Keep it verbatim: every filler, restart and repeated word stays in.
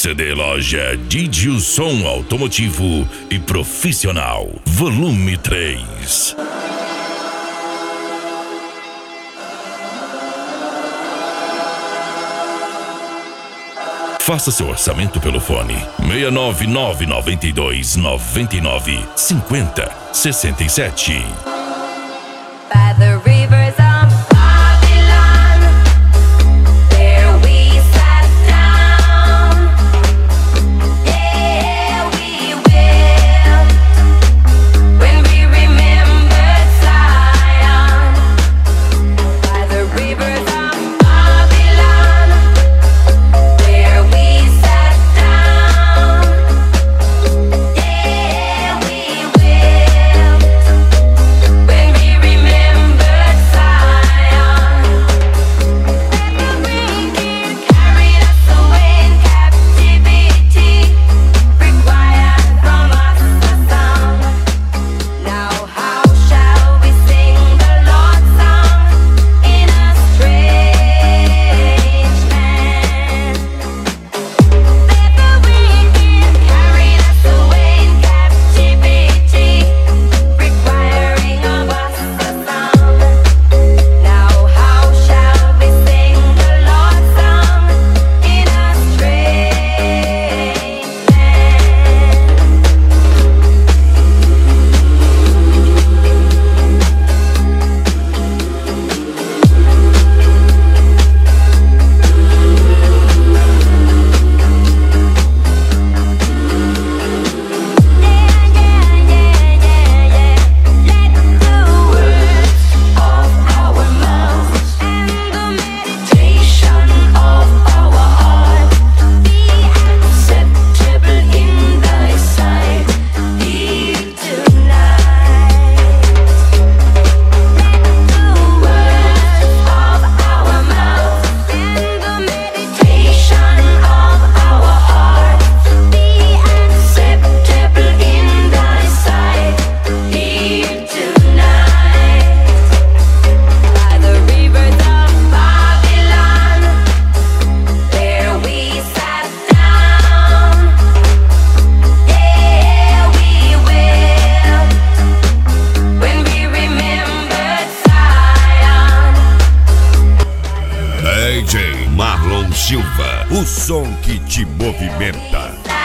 C D Loja Didio Som Automotivo e Profissional, volume três. Faça seu orçamento pelo fone seis nove nove nove dois nove nove cinco zero seis sete. By the rivers of Babylon, there we sat down. Yeah, we will, when we remembered Zion. By the rivers of Babylon, there we sat down. Yeah, we will, when we remembered Zion. Let the wind carried us away in captivity, required from us a song. Now how shall we sing the Lord's song in a strange land? Let the wind carried us away in captivity, requiring of us a song. Now how shall we sing the Lord's song in a strange D J Marlon Silva, o som que te movimenta.